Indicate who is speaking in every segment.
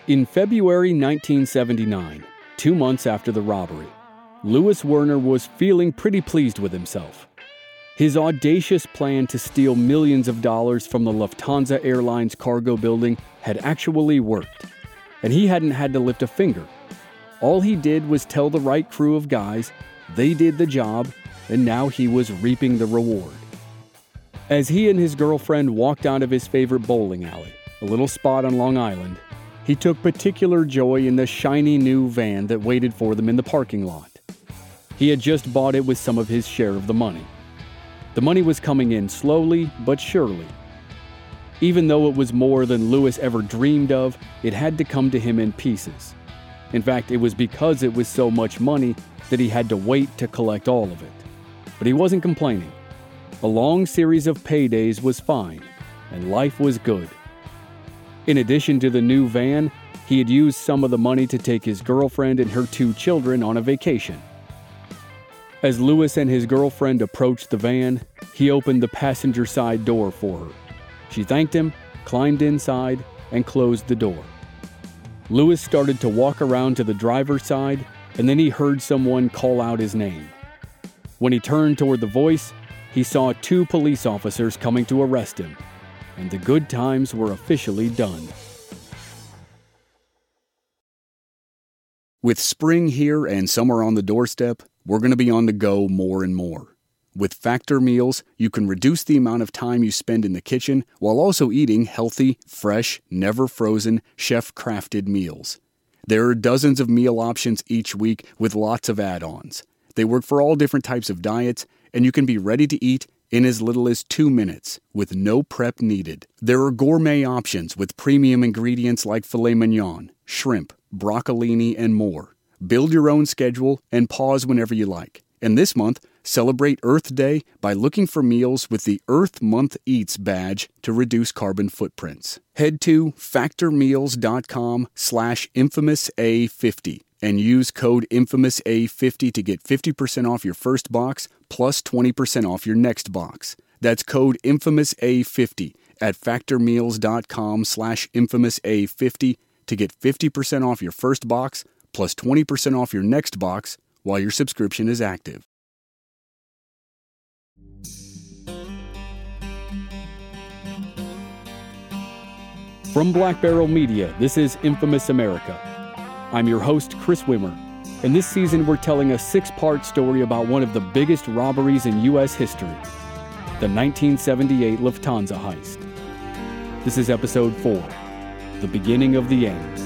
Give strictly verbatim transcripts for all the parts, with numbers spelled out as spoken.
Speaker 1: In February nineteen seventy-nine, two months after the robbery, Louis Werner was feeling pretty pleased with himself. His audacious plan to steal millions of dollars from the Lufthansa Airlines cargo building had actually worked, and he hadn't had to lift a finger. All he did was tell the right crew of guys, they did the job, and now he was reaping the reward. As he and his girlfriend walked out of his favorite bowling alley, a little spot on Long Island, he took particular joy in the shiny new van that waited for them in the parking lot. He had just bought it with some of his share of the money. The money was coming in slowly but surely. Even though it was more than Louis ever dreamed of, it had to come to him in pieces. In fact, it was because it was so much money that he had to wait to collect all of it. But he wasn't complaining. A long series of paydays was fine, and life was good. In addition to the new van, he had used some of the money to take his girlfriend and her two children on a vacation. As Louis and his girlfriend approached the van, he opened the passenger side door for her. She thanked him, climbed inside, and closed the door. Louis started to walk around to the driver's side, and then he heard someone call out his name. When he turned toward the voice, he saw two police officers coming to arrest him, and the good times were officially done. With spring here and summer on the doorstep, we're going to be on the go more and more. With Factor meals, you can reduce the amount of time you spend in the kitchen while also eating healthy, fresh, never frozen, chef-crafted meals. There are dozens of meal options each week with lots of add-ons. They work for all different types of diets, and you can be ready to eat in as little as two minutes, with no prep needed. There are gourmet options with premium ingredients like filet mignon, shrimp, broccolini, and more. Build your own schedule and pause whenever you like. And this month, celebrate Earth Day by looking for meals with the Earth Month Eats badge to reduce carbon footprints. Head to factormeals.com slash infamous A50 and use code infamous A fifty to get fifty percent off your first box plus twenty percent off your next box. That's code infamous A fifty at factormeals.com slash infamous A50 to get fifty percent off your first box plus twenty percent off your next box while your subscription is active. From Black Barrel Media, this is Infamous America. I'm your host, Chris Wimmer, and this season we're telling a six-part story about one of the biggest robberies in U S history, the nineteen seventy-eight Lufthansa heist. This is episode four, The Beginning of the End.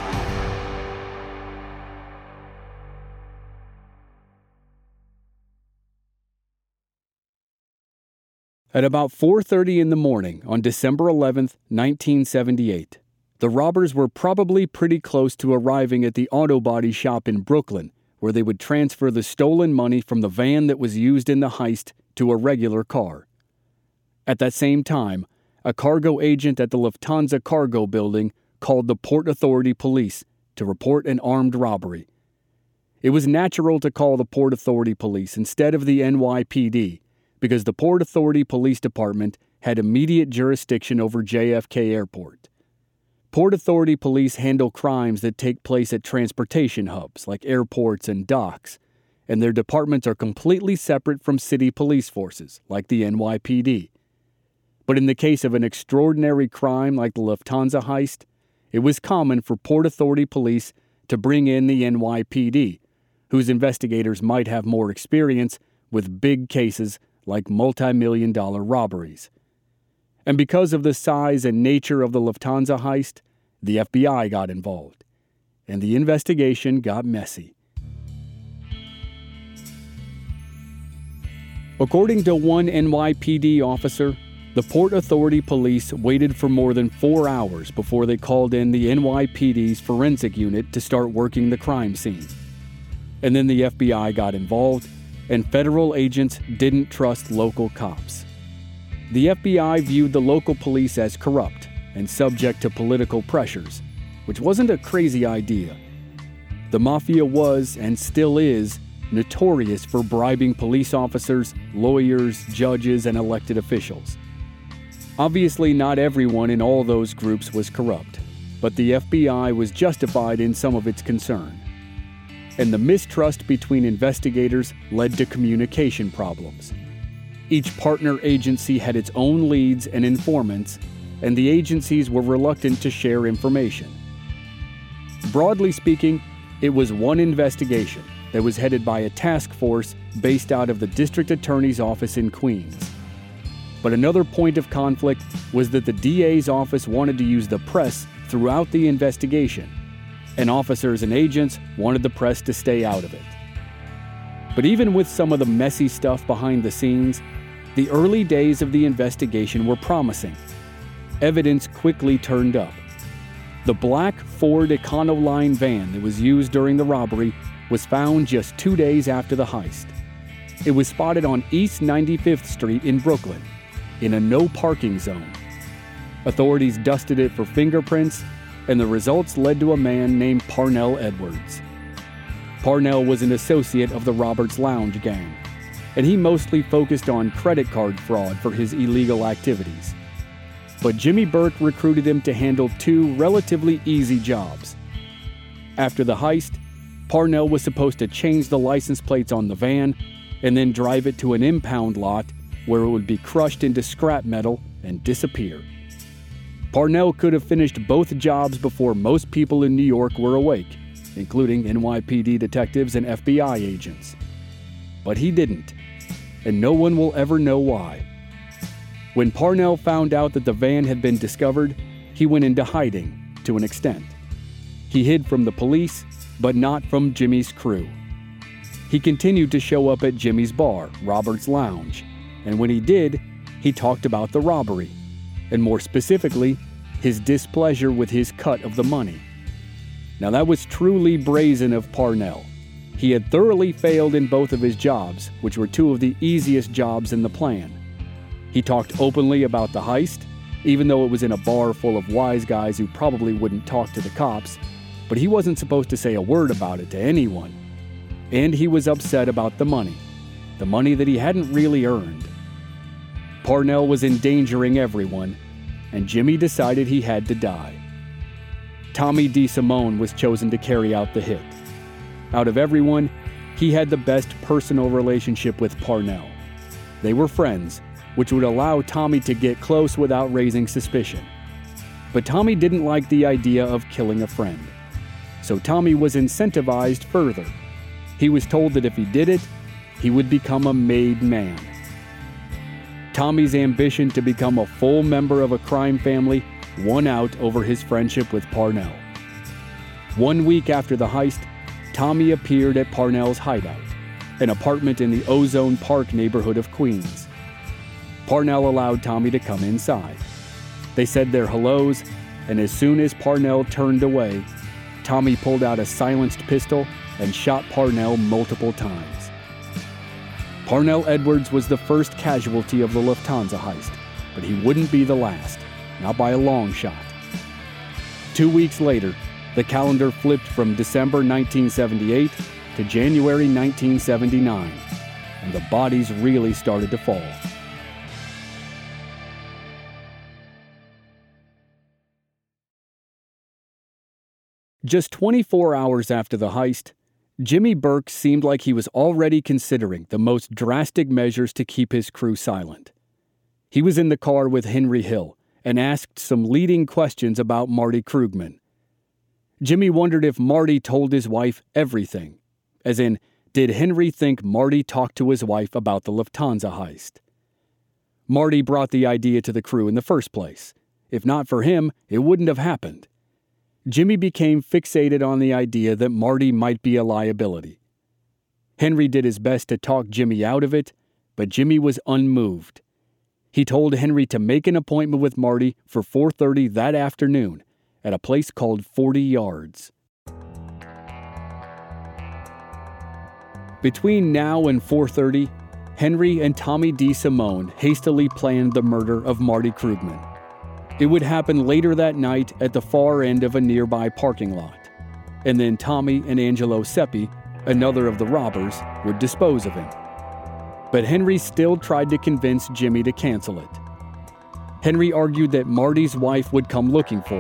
Speaker 1: At about four thirty in the morning on December eleventh, nineteen seventy-eight, the robbers were probably pretty close to arriving at the auto body shop in Brooklyn, where they would transfer the stolen money from the van that was used in the heist to a regular car. At that same time, a cargo agent at the Lufthansa cargo building called the Port Authority Police to report an armed robbery. It was natural to call the Port Authority Police instead of the N Y P D, because the Port Authority Police Department had immediate jurisdiction over J F K Airport. Port Authority Police handle crimes that take place at transportation hubs like airports and docks, and their departments are completely separate from city police forces like the N Y P D. But in the case of an extraordinary crime like the Lufthansa heist, it was common for Port Authority Police to bring in the N Y P D, whose investigators might have more experience with big cases like multi-million dollar robberies. And because of the size and nature of the Lufthansa heist, the F B I got involved, and the investigation got messy. According to one N Y P D officer, the Port Authority Police waited for more than four hours before they called in the N Y P D's forensic unit to start working the crime scene. And then the F B I got involved, and federal agents didn't trust local cops. The F B I viewed the local police as corrupt and subject to political pressures, which wasn't a crazy idea. The mafia was, and still is, notorious for bribing police officers, lawyers, judges, and elected officials. Obviously, not everyone in all those groups was corrupt, but the F B I was justified in some of its concern. And the mistrust between investigators led to communication problems. Each partner agency had its own leads and informants, and the agencies were reluctant to share information. Broadly speaking, it was one investigation that was headed by a task force based out of the district attorney's office in Queens. But another point of conflict was that the D A's office wanted to use the press throughout the investigation, and officers and agents wanted the press to stay out of it. But even with some of the messy stuff behind the scenes, the early days of the investigation were promising. Evidence quickly turned up. The black Ford Econoline van that was used during the robbery was found just two days after the heist. It was spotted on East ninety-fifth Street in Brooklyn, in a no-parking zone. Authorities dusted it for fingerprints, and the results led to a man named Parnell Edwards. Parnell was an associate of the Roberts Lounge gang, and he mostly focused on credit card fraud for his illegal activities. But Jimmy Burke recruited him to handle two relatively easy jobs. After the heist, Parnell was supposed to change the license plates on the van and then drive it to an impound lot where it would be crushed into scrap metal and disappear. Parnell could have finished both jobs before most people in New York were awake, including N Y P D detectives and F B I agents. But he didn't, and no one will ever know why. When Parnell found out that the van had been discovered, he went into hiding, to an extent. He hid from the police, but not from Jimmy's crew. He continued to show up at Jimmy's bar, Roberts Lounge, and when he did, he talked about the robbery, and more specifically, his displeasure with his cut of the money. Now that was truly brazen of Parnell. He had thoroughly failed in both of his jobs, which were two of the easiest jobs in the plan. He talked openly about the heist, even though it was in a bar full of wise guys who probably wouldn't talk to the cops, but he wasn't supposed to say a word about it to anyone. And he was upset about the money, the money that he hadn't really earned. Parnell was endangering everyone, and Jimmy decided he had to die. Tommy DeSimone was chosen to carry out the hit. Out of everyone, he had the best personal relationship with Parnell. They were friends, which would allow Tommy to get close without raising suspicion. But Tommy didn't like the idea of killing a friend. So Tommy was incentivized further. He was told that if he did it, he would become a made man. Tommy's ambition to become a full member of a crime family won out over his friendship with Parnell. One week after the heist, Tommy appeared at Parnell's hideout, an apartment in the Ozone Park neighborhood of Queens. Parnell allowed Tommy to come inside. They said their hellos, and as soon as Parnell turned away, Tommy pulled out a silenced pistol and shot Parnell multiple times. Parnell Edwards was the first casualty of the Lufthansa heist, but he wouldn't be the last, not by a long shot. Two weeks later, the calendar flipped from December nineteen seventy-eight to January nineteen seventy-nine, and the bodies really started to fall. Just twenty-four hours after the heist, Jimmy Burke seemed like he was already considering the most drastic measures to keep his crew silent. He was in the car with Henry Hill and asked some leading questions about Marty Krugman. Jimmy wondered if Marty told his wife everything, as in, did Henry think Marty talked to his wife about the Lufthansa heist? Marty brought the idea to the crew in the first place. If not for him, it wouldn't have happened. Jimmy became fixated on the idea that Marty might be a liability. Henry did his best to talk Jimmy out of it, but Jimmy was unmoved. He told Henry to make an appointment with Marty for four thirty that afternoon at a place called forty yards. Between now and four thirty, Henry and Tommy DeSimone hastily planned the murder of Marty Krugman. It would happen later that night at the far end of a nearby parking lot, and then Tommy and Angelo Seppi, another of the robbers, would dispose of him. But Henry still tried to convince Jimmy to cancel it. Henry argued that Marty's wife would come looking for him,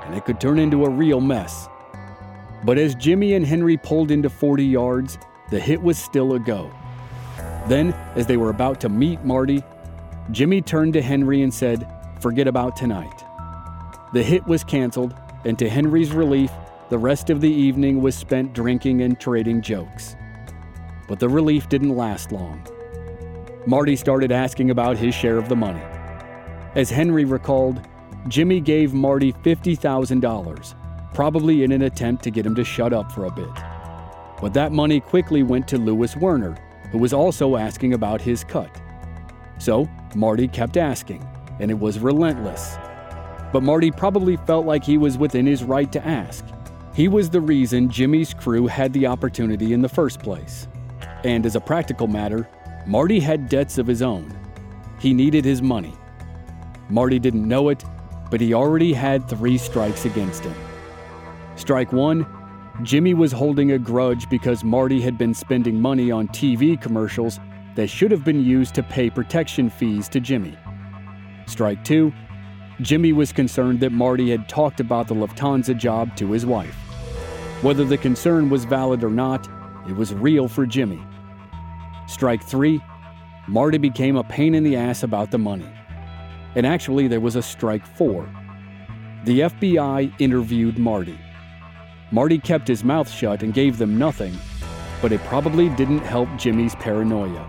Speaker 1: and it could turn into a real mess. But as Jimmy and Henry pulled into forty yards, the hit was still a go. Then, as they were about to meet Marty, Jimmy turned to Henry and said, "Forget about tonight." The hit was canceled, and to Henry's relief, the rest of the evening was spent drinking and trading jokes. But the relief didn't last long. Marty started asking about his share of the money. As Henry recalled, Jimmy gave Marty fifty thousand dollars, probably in an attempt to get him to shut up for a bit. But that money quickly went to Louis Werner, who was also asking about his cut. So Marty kept asking, and it was relentless. But Marty probably felt like he was within his right to ask. He was the reason Jimmy's crew had the opportunity in the first place. And as a practical matter, Marty had debts of his own. He needed his money. Marty didn't know it, but he already had three strikes against him. Strike one, Jimmy was holding a grudge because Marty had been spending money on T V commercials that should have been used to pay protection fees to Jimmy. Strike two, Jimmy was concerned that Marty had talked about the Lufthansa job to his wife. Whether the concern was valid or not, it was real for Jimmy. Strike three, Marty became a pain in the ass about the money. And actually, there was a strike four. The F B I interviewed Marty. Marty kept his mouth shut and gave them nothing, but it probably didn't help Jimmy's paranoia.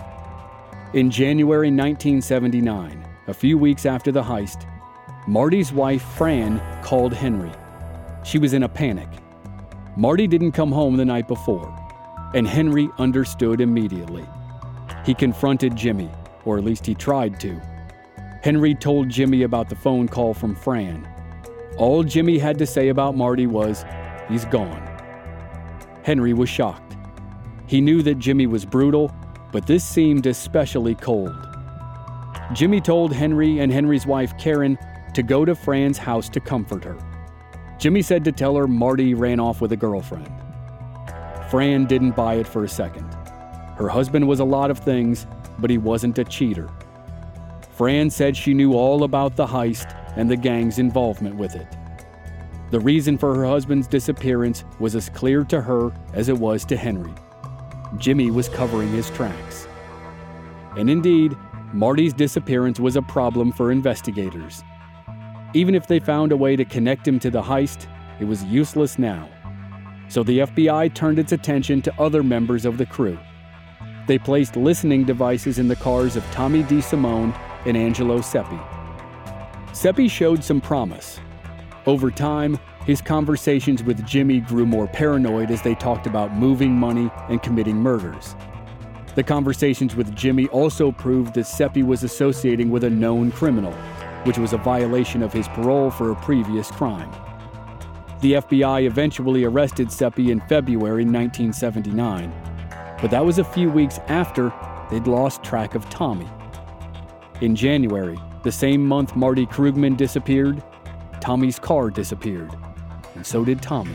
Speaker 1: In January nineteen seventy-nine, a few weeks after the heist, Marty's wife, Fran, called Henry. She was in a panic. Marty didn't come home the night before, and Henry understood immediately. He confronted Jimmy, or at least he tried to. Henry told Jimmy about the phone call from Fran. All Jimmy had to say about Marty was, "He's gone." Henry was shocked. He knew that Jimmy was brutal, but this seemed especially cold. Jimmy told Henry and Henry's wife, Karen, to go to Fran's house to comfort her. Jimmy said to tell her Marty ran off with a girlfriend. Fran didn't buy it for a second. Her husband was a lot of things, but he wasn't a cheater. Fran said she knew all about the heist and the gang's involvement with it. The reason for her husband's disappearance was as clear to her as it was to Henry. Jimmy was covering his tracks. And indeed, Marty's disappearance was a problem for investigators. Even if they found a way to connect him to the heist, it was useless now. So the F B I turned its attention to other members of the crew. They placed listening devices in the cars of Tommy DeSimone and Angelo Seppi. Seppi showed some promise. Over time, his conversations with Jimmy grew more paranoid as they talked about moving money and committing murders. The conversations with Jimmy also proved that Seppi was associating with a known criminal, which was a violation of his parole for a previous crime. The F B I eventually arrested Seppi in February nineteen seventy-nine, but that was a few weeks after they'd lost track of Tommy. In January, the same month Marty Krugman disappeared, Tommy's car disappeared, and so did Tommy.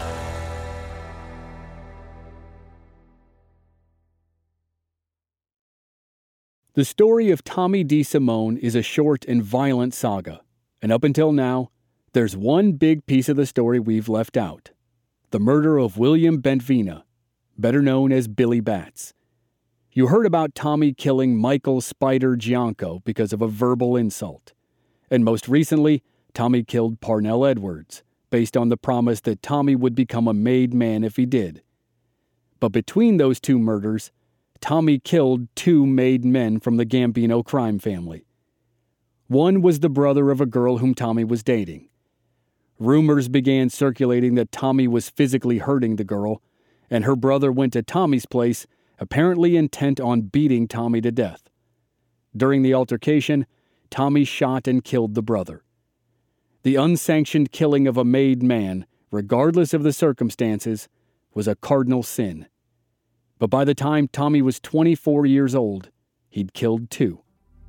Speaker 1: The story of Tommy DeSimone is a short and violent saga, and up until now, there's one big piece of the story we've left out: the murder of William Bentvena, better known as Billy Batts. You heard about Tommy killing Michael Spider Gianco because of a verbal insult. And most recently, Tommy killed Parnell Edwards, based on the promise that Tommy would become a made man if he did. But between those two murders, Tommy killed two made men from the Gambino crime family. One was the brother of a girl whom Tommy was dating. Rumors began circulating that Tommy was physically hurting the girl, and her brother went to Tommy's place, apparently intent on beating Tommy to death. During the altercation, Tommy shot and killed the brother. The unsanctioned killing of a made man, regardless of the circumstances, was a cardinal sin. But by the time Tommy was twenty-four years old, he'd killed two.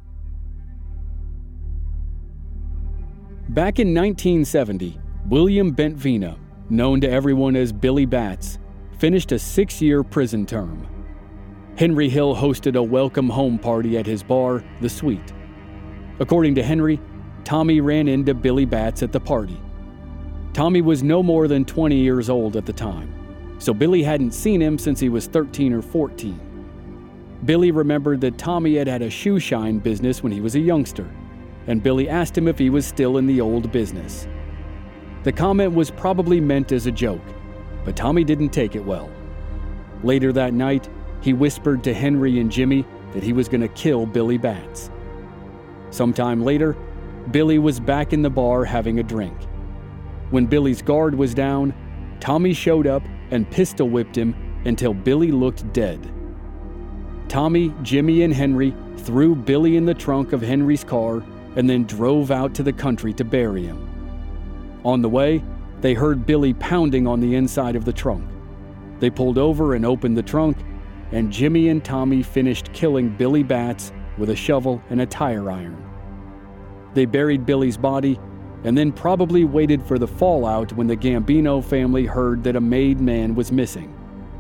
Speaker 1: Back in nineteen seventy, William Bentvena, known to everyone as Billy Batts, finished a six-year prison term. Henry Hill hosted a welcome home party at his bar, The Sweet. According to Henry, Tommy ran into Billy Batts at the party. Tommy was no more than twenty years old at the time, so Billy hadn't seen him since he was thirteen or fourteen. Billy remembered that Tommy had had a shoe shine business when he was a youngster, and Billy asked him if he was still in the old business. The comment was probably meant as a joke, but Tommy didn't take it well. Later that night, he whispered to Henry and Jimmy that he was going to kill Billy Batts. Sometime later, Billy was back in the bar having a drink. When Billy's guard was down, Tommy showed up and pistol whipped him until Billy looked dead. Tommy, Jimmy, and Henry threw Billy in the trunk of Henry's car and then drove out to the country to bury him. On the way, they heard Billy pounding on the inside of the trunk. They pulled over and opened the trunk, and Jimmy and Tommy finished killing Billy Batts with a shovel and a tire iron. They buried Billy's body and then probably waited for the fallout when the Gambino family heard that a made man was missing.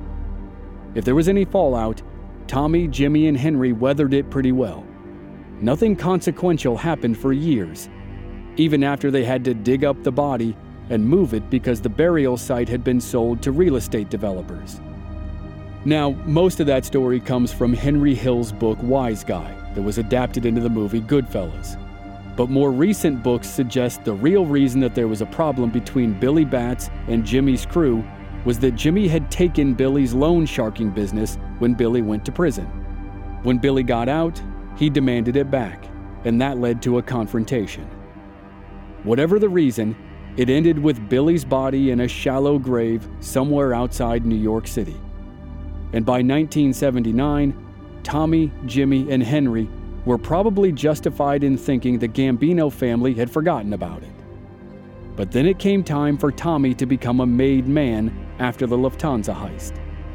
Speaker 1: If there was any fallout, Tommy, Jimmy, and Henry weathered it pretty well. Nothing consequential happened for years, even after they had to dig up the body and move it because the burial site had been sold to real estate developers. Now, most of that story comes from Henry Hill's book Wise Guy that was adapted into the movie Goodfellas. But more recent books suggest the real reason that there was a problem between Billy Batts and Jimmy's crew was that Jimmy had taken Billy's loan sharking business when Billy went to prison. When Billy got out, he demanded it back, and that led to a confrontation. Whatever the reason, it ended with Billy's body in a shallow grave somewhere outside New York City. And by nineteen seventy-nine, Tommy, Jimmy, and Henry were probably justified in thinking the Gambino family had forgotten about it. But then it came time for Tommy to become a made man after the Lufthansa heist.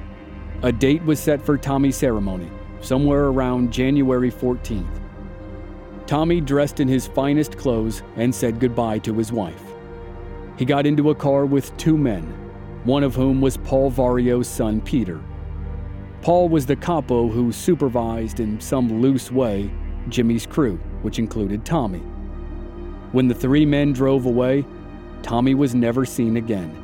Speaker 1: A date was set for Tommy's ceremony, somewhere around January fourteenth. Tommy dressed in his finest clothes and said goodbye to his wife. He got into a car with two men, one of whom was Paul Vario's son, Peter. Paul was the capo who supervised, in some loose way, Jimmy's crew, which included Tommy. When the three men drove away, Tommy was never seen again.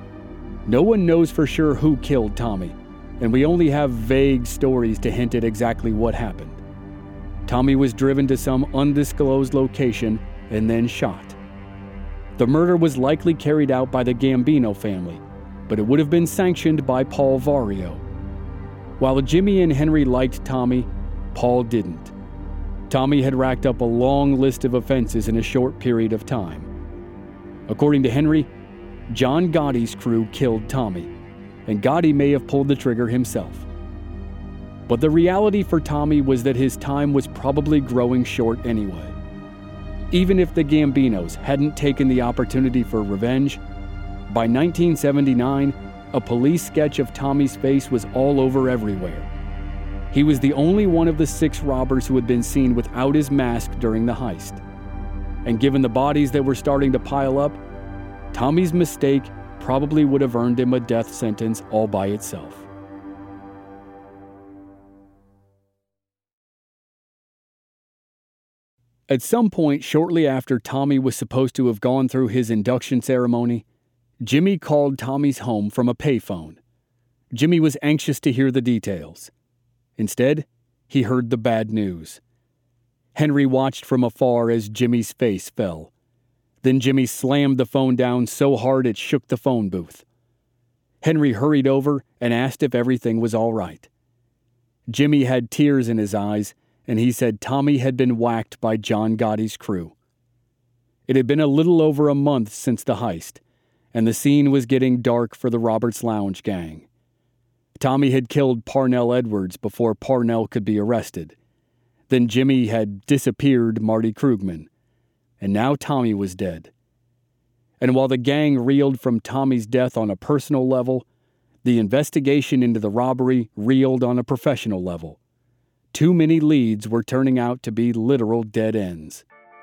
Speaker 1: No one knows for sure who killed Tommy, and we only have vague stories to hint at exactly what happened. Tommy was driven to some undisclosed location and then shot. The murder was likely carried out by the Gambino family, but it would have been sanctioned by Paul Vario. While Jimmy and Henry liked Tommy, Paul didn't. Tommy had racked up a long list of offenses in a short period of time. According to Henry, John Gotti's crew killed Tommy, and Gotti may have pulled the trigger himself. But the reality for Tommy was that his time was probably growing short anyway. Even if the Gambinos hadn't taken the opportunity for revenge, by nineteen seventy-nine, a police sketch of Tommy's face was all over everywhere. He was the only one of the six robbers who had been seen without his mask during the heist. And given the bodies that were starting to pile up, Tommy's mistake probably would have earned him a death sentence all by itself. At some point shortly after Tommy was supposed to have gone through his induction ceremony, Jimmy called Tommy's home from a payphone. Jimmy was anxious to hear the details. Instead, he heard the bad news. Henry watched from afar as Jimmy's face fell. Then Jimmy slammed the phone down so hard it shook the phone booth. Henry hurried over and asked if everything was all right. Jimmy had tears in his eyes, and he said Tommy had been whacked by John Gotti's crew. It had been a little over a month since the heist, and the scene was getting dark for the Roberts Lounge gang. Tommy had killed Parnell Edwards before Parnell could be arrested. Then Jimmy had disappeared Marty Krugman. And now Tommy was dead. And while the gang reeled from Tommy's death on a personal level, the investigation into the robbery reeled on a professional level. Too many leads were turning out to be literal dead ends.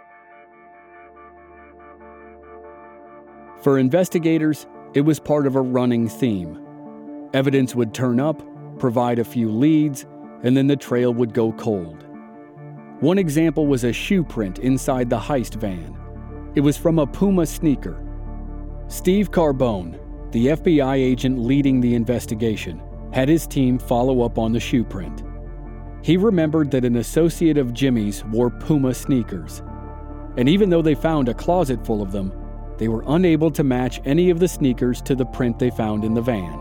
Speaker 1: For investigators, it was part of a running theme. Evidence would turn up, provide a few leads, and then the trail would go cold. One example was a shoe print inside the heist van. It was from a Puma sneaker. Steve Carbone, the F B I agent leading the investigation, had his team follow up on the shoe print. He remembered that an associate of Jimmy's wore Puma sneakers, and even though they found a closet full of them, they were unable to match any of the sneakers to the print they found in the van.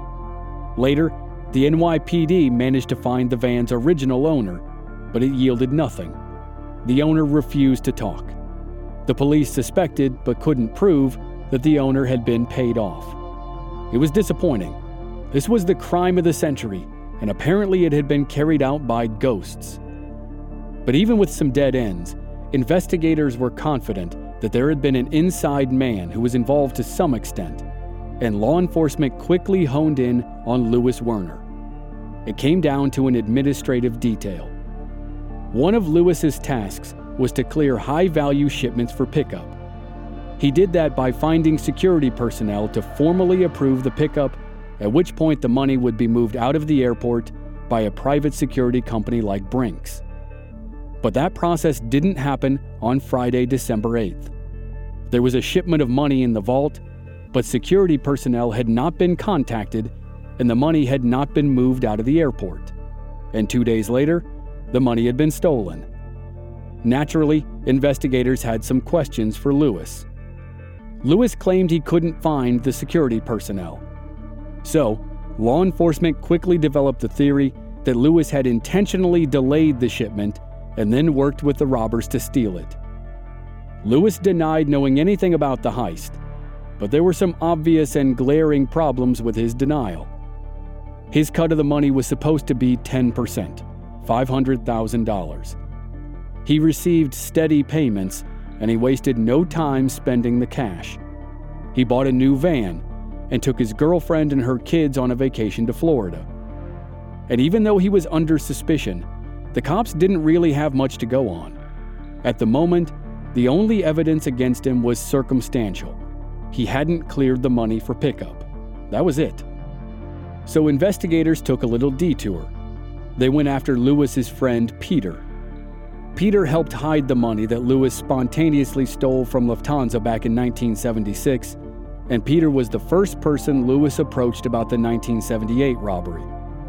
Speaker 1: Later, the N Y P D managed to find the van's original owner, but it yielded nothing. The owner refused to talk. The police suspected, but couldn't prove, that the owner had been paid off. It was disappointing. This was the crime of the century, and apparently it had been carried out by ghosts. But even with some dead ends, investigators were confident that there had been an inside man who was involved to some extent, and law enforcement quickly honed in on Louis Werner. It came down to an administrative detail. One of Louis's tasks was to clear high-value shipments for pickup. He did that by finding security personnel to formally approve the pickup, at which point the money would be moved out of the airport by a private security company like Brinks. But that process didn't happen on Friday, December eighth. There was a shipment of money in the vault, but security personnel had not been contacted and the money had not been moved out of the airport. And two days later, the money had been stolen. Naturally, investigators had some questions for Louis. Louis claimed he couldn't find the security personnel. So, law enforcement quickly developed the theory that Louis had intentionally delayed the shipment and then worked with the robbers to steal it. Louis denied knowing anything about the heist, but there were some obvious and glaring problems with his denial. His cut of the money was supposed to be ten percent, five hundred thousand dollars. He received steady payments, and he wasted no time spending the cash. He bought a new van and took his girlfriend and her kids on a vacation to Florida. And even though he was under suspicion, the cops didn't really have much to go on. At the moment, the only evidence against him was circumstantial. He hadn't cleared the money for pickup. That was it. So investigators took a little detour. They went after Louis's friend Peter. Peter helped hide the money that Louis spontaneously stole from Lufthansa back in nineteen seventy-six, and Peter was the first person Louis approached about the nineteen seventy-eight robbery.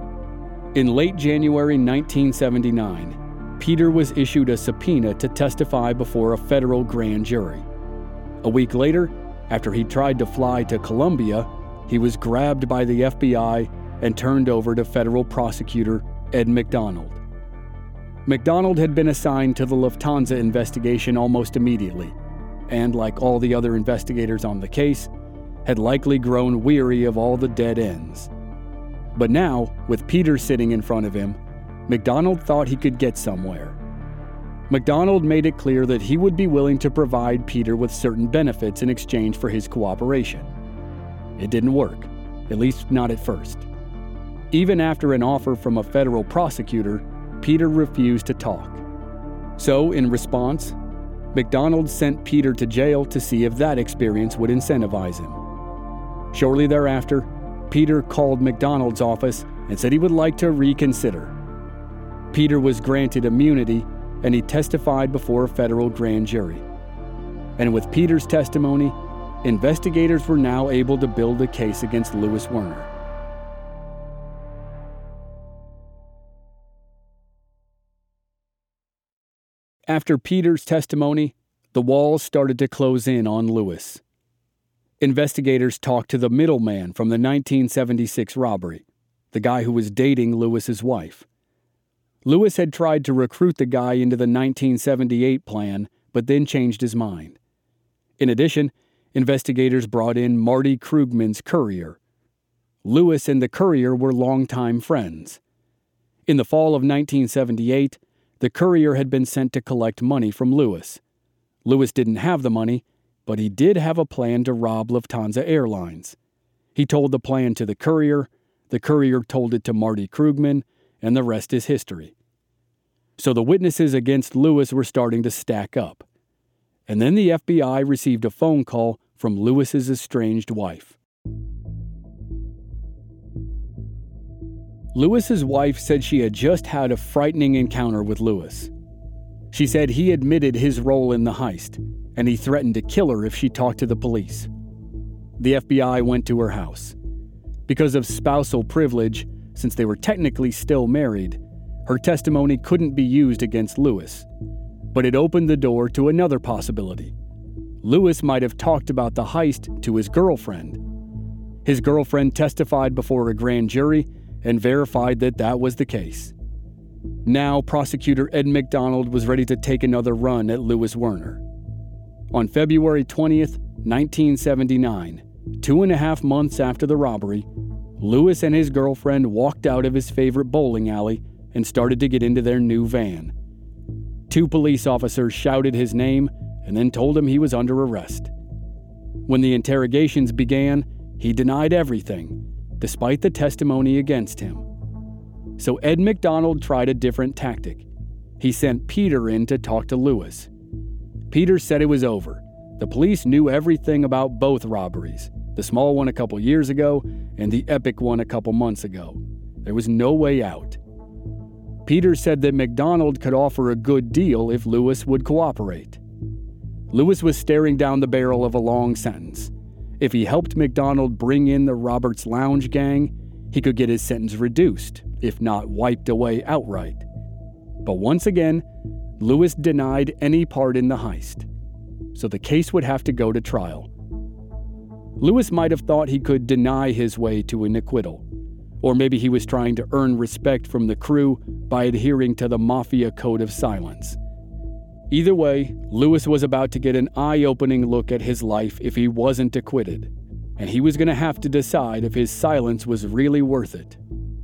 Speaker 1: In late January nineteen seventy-nine, Peter was issued a subpoena to testify before a federal grand jury. A week later, after he tried to fly to Colombia, he was grabbed by the F B I and turned over to federal prosecutor Ed McDonald. McDonald had been assigned to the Lufthansa investigation almost immediately, and like all the other investigators on the case, had likely grown weary of all the dead ends. But now, with Peter sitting in front of him, McDonald thought he could get somewhere. McDonald made it clear that he would be willing to provide Peter with certain benefits in exchange for his cooperation. It didn't work, at least not at first. Even after an offer from a federal prosecutor, Peter refused to talk. So, in response, McDonald sent Peter to jail to see if that experience would incentivize him. Shortly thereafter, Peter called McDonald's office and said he would like to reconsider. Peter was granted immunity, and he testified before a federal grand jury. And with Peter's testimony, investigators were now able to build a case against Louis Werner. After Peter's testimony, the walls started to close in on Louis. Investigators talked to the middleman from the nineteen seventy-six robbery, the guy who was dating Louis's wife. Louis had tried to recruit the guy into the nineteen seventy-eight plan, but then changed his mind. In addition, investigators brought in Marty Krugman's courier. Louis and the courier were longtime friends. In the fall of nineteen seventy-eight, the courier had been sent to collect money from Louis. Louis didn't have the money, but he did have a plan to rob Lufthansa Airlines. He told the plan to the courier, the courier told it to Marty Krugman, and the rest is history. So the witnesses against Louis were starting to stack up. And then the F B I received a phone call from Louis's estranged wife. Louis's wife said she had just had a frightening encounter with Louis. She said he admitted his role in the heist, and he threatened to kill her if she talked to the police. the F B I went to her house. Because of spousal privilege, since they were technically still married, her testimony couldn't be used against Lewis. But it opened the door to another possibility. Lewis might have talked about the heist to his girlfriend. His girlfriend testified before a grand jury and verified that that was the case. Now, prosecutor Ed McDonald was ready to take another run at Lewis Werner. On February twentieth, nineteen seventy-nine, two and a half months after the robbery, Lewis and his girlfriend walked out of his favorite bowling alley and started to get into their new van. Two police officers shouted his name and then told him he was under arrest. When the interrogations began, he denied everything, despite the testimony against him. So Ed McDonald tried a different tactic. He sent Peter in to talk to Lewis. Peter said it was over. The police knew everything about both robberies, the small one a couple years ago and the epic one a couple months ago. There was no way out. Peter said that McDonald could offer a good deal if Lewis would cooperate. Lewis was staring down the barrel of a long sentence. If he helped McDonald bring in the Roberts Lounge gang, he could get his sentence reduced, if not wiped away outright. But once again, Lewis denied any part in the heist, so the case would have to go to trial. Lewis might have thought he could deny his way to an acquittal, or maybe he was trying to earn respect from the crew by adhering to the Mafia code of silence. Either way, Lewis was about to get an eye-opening look at his life if he wasn't acquitted, and he was going to have to decide if his silence was really worth it.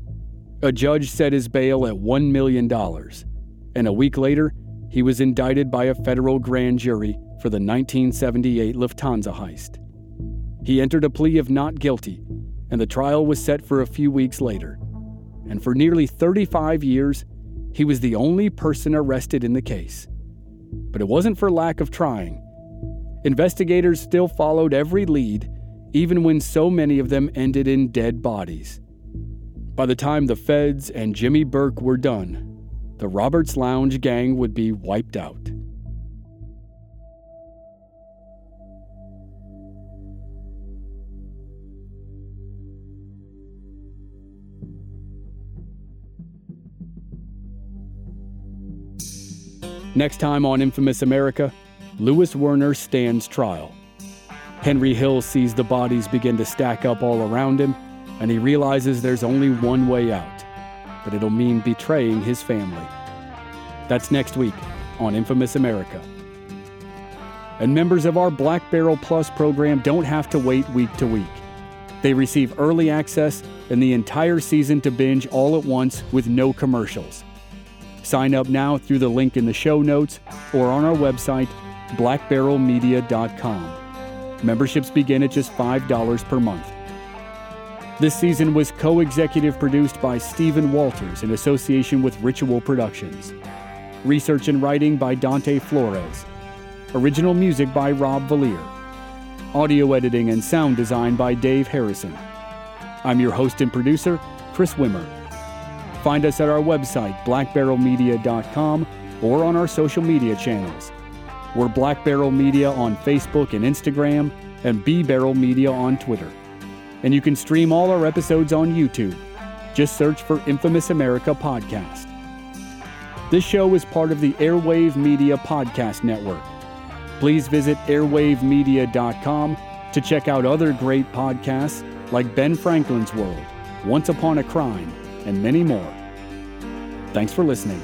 Speaker 1: A judge set his bail at one million dollars, and a week later, he was indicted by a federal grand jury for the nineteen seventy-eight Lufthansa heist. He entered a plea of not guilty, and the trial was set for a few weeks later. And for nearly thirty-five years, he was the only person arrested in the case. But it wasn't for lack of trying. Investigators still followed every lead, even when so many of them ended in dead bodies. By the time the feds and Jimmy Burke were done, the Roberts Lounge gang would be wiped out. Next time on Infamous America, Lewis Werner stands trial. Henry Hill sees the bodies begin to stack up all around him, and he realizes there's only one way out, but it'll mean betraying his family. That's next week on Infamous America. And members of our Black Barrel Plus program don't have to wait week to week. They receive early access and the entire season to binge all at once with no commercials. Sign up now through the link in the show notes or on our website, black barrel media dot com. Memberships begin at just five dollars per month. This season was co-executive produced by Stephen Walters in association with Ritual Productions. Research and writing by Dante Flores. Original music by Rob Valier. Audio editing and sound design by Dave Harrison. I'm your host and producer, Chris Wimmer. Find us at our website, black barrel media dot com, or on our social media channels. We're Black Barrel Media on Facebook and Instagram, and B Barrel Media on Twitter. And you can stream all our episodes on YouTube. Just search for Infamous America Podcast. This show is part of the Airwave Media Podcast Network. Please visit airwave media dot com to check out other great podcasts like Ben Franklin's World, Once Upon a Crime, and many more. Thanks for listening.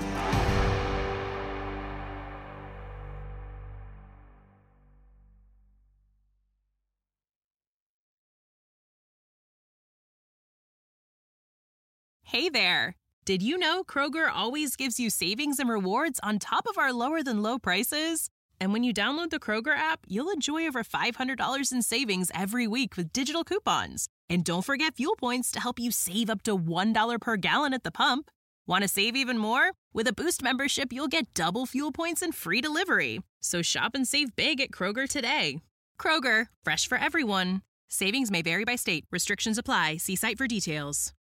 Speaker 2: Hey there! Did you know Kroger always gives you savings and rewards on top of our lower-than-low prices? And when you download the Kroger app, you'll enjoy over five hundred dollars in savings every week with digital coupons. And don't forget fuel points to help you save up to one dollar per gallon at the pump. Want to save even more? With a Boost membership, you'll get double fuel points and free delivery. So shop and save big at Kroger today. Kroger, fresh for everyone. Savings may vary by state. Restrictions apply. See site for details.